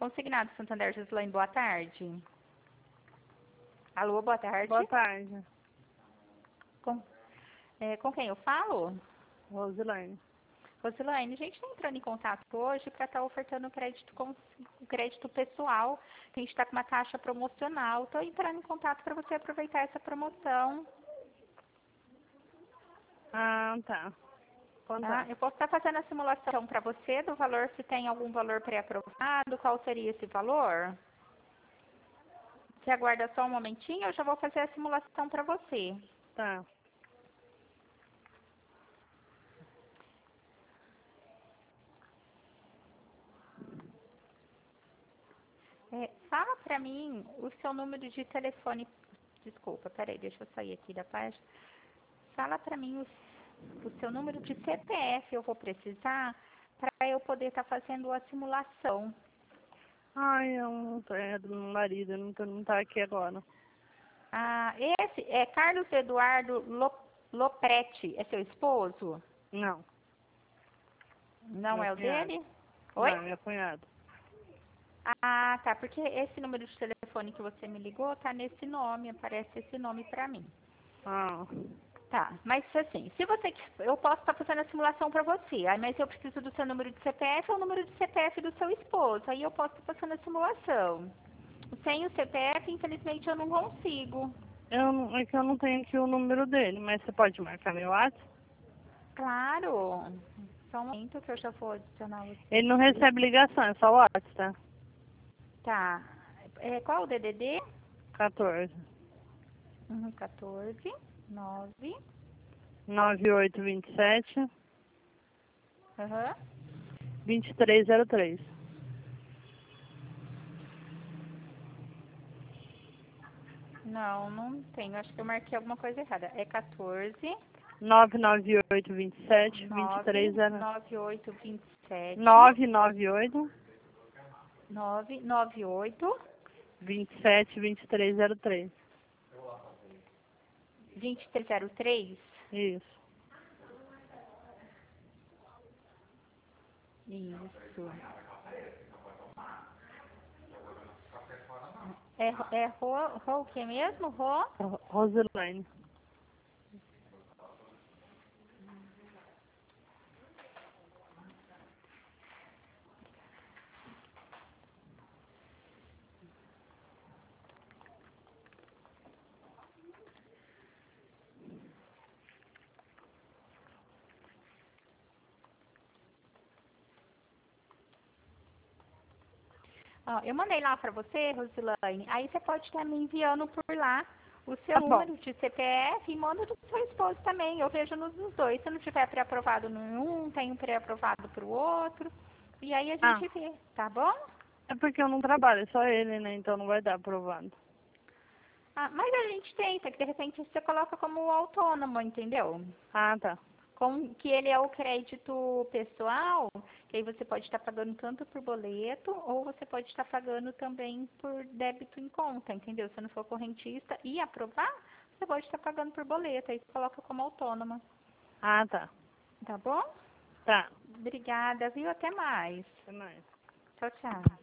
Consignado Santander, Gislaine, boa tarde. Alô, boa tarde. Boa tarde, Com quem eu falo? Rosilaine. Rosilaine, a gente está entrando em contato hoje para estar ofertando crédito pessoal. A gente está com uma taxa promocional. Estou entrando em contato para você aproveitar essa promoção. Ah, tá. Tá? Eu posso estar fazendo a simulação para você do valor, se tem algum valor pré-aprovado, qual seria esse valor? Você aguarda só um momentinho, eu já vou fazer a simulação para você. Tá. Fala para mim o seu número de telefone. Desculpa, peraí, deixa eu sair aqui da página. Fala para mim o seu número de CPF, eu vou precisar para eu poder estar fazendo a simulação. Ai, é do meu marido, não tá aqui agora. Ah, esse é Carlos Eduardo Lopretti, é seu esposo? Não, Não meu é o cunhado. dele? Oi? Não, meu cunhado. Ah, tá, porque esse número de telefone que você me ligou tá nesse nome, aparece esse nome para mim. Ah, Tá, mas assim, se você eu posso estar fazendo a simulação para você, aí mas eu preciso do seu número de CPF ou o número de CPF do seu esposo, aí eu posso estar fazendo a simulação. Sem o CPF, infelizmente, eu não consigo. é que eu não tenho aqui o número dele, mas você pode marcar meu WhatsApp? Claro. Só um momento que eu já vou adicionar você Ele não aqui. recebe ligação, é só o WhatsApp, tá? Tá. Qual o DDD? 14 14 9. 9827 Aham. 2303. Não, não tenho. Acho que eu marquei alguma coisa errada. É 14 99827 9 2303. 9827 998 998 27 2303. 2303. Isso. Isso. É Rô o que mesmo? Rô? Roselaine. Ó, eu mandei lá para você, Rosilane. Aí você pode estar me enviando por lá o seu Tá bom. número de CPF e manda do seu esposo também. Eu vejo nos dois. Se não tiver pré-aprovado num, tem um pré-aprovado para o outro. E aí a Ah, gente vê, tá bom? é porque eu não trabalho, é só ele, né? Então não vai dar aprovado. Ah, mas a gente tenta, que de repente você coloca como autônomo, entendeu? Ah, tá. Com que ele é o crédito pessoal, que aí você pode estar pagando tanto por boleto, ou você pode estar pagando também por débito em conta, entendeu? Se não for correntista e aprovar, você pode estar pagando por boleto, aí você coloca como autônoma. Ah, tá. Tá bom? Tá. Obrigada, viu? Até mais. Até mais. Tchau, tchau.